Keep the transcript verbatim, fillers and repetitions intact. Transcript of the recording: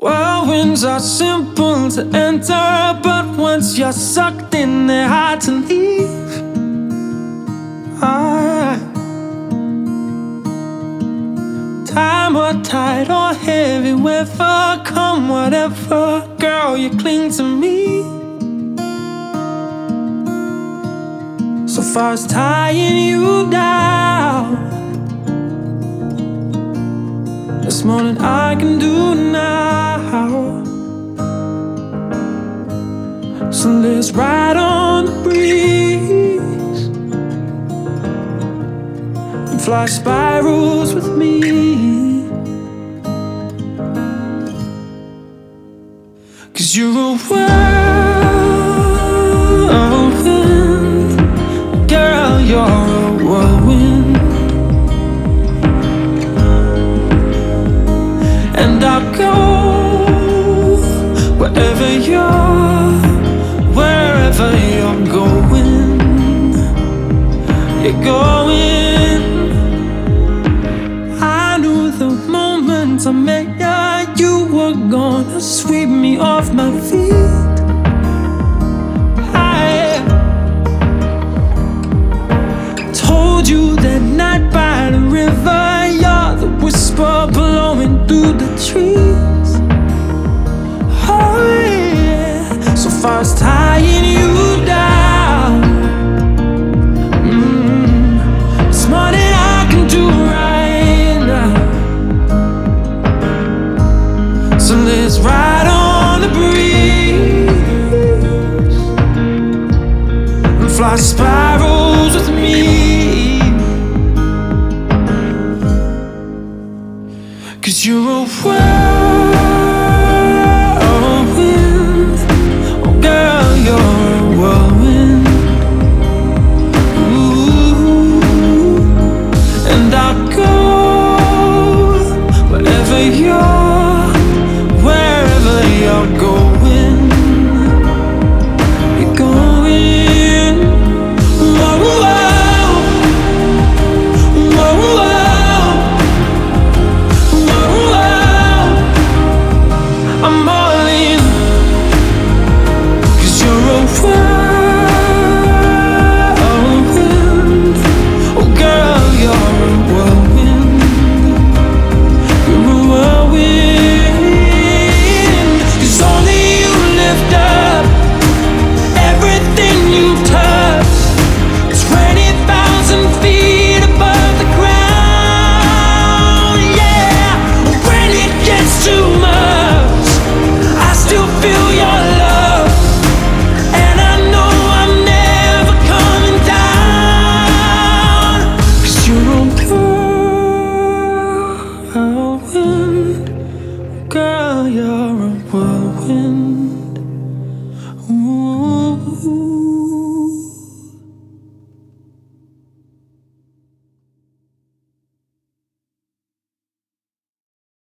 Whirlwinds are simple to enter, but once you're sucked in, they're hard to leave. Ah. Time or tide or heavy weather, come whatever, girl, you cling to me. So far as tying you down, there's more than I can do now. So let's ride on the breeze and fly spirals with me. 'Cause you're a whirlwind, girl, you're a whirlwind. And I'll go wherever you're, wherever you're going, you're going. I knew the moment I met you, you were gonna sweep me off my feet. I told you that night by the river, you're the whisper blowing through the trees. Oh yeah, so far as tying you down, mm, it's more than I can do right now. So let's ride on the breeze and fly spirals with me. 'Cause you're a whirlwind, oh girl, you're a whirlwind. Ooh, and I'll go wherever you're, wherever you're going, you're going. Whoa, whoa, whoa, whoa. I'm all in, 'cause you're a whirlwind, oh girl, you're a whirlwind. You're a whirlwind, 'cause only you lift up everything you touch. Twenty thousand feet above the ground, yeah. When it gets too much, I still feel your love, and I know I'm never coming down. 'Cause you're a whirlwind, girl, you're a whirlwind.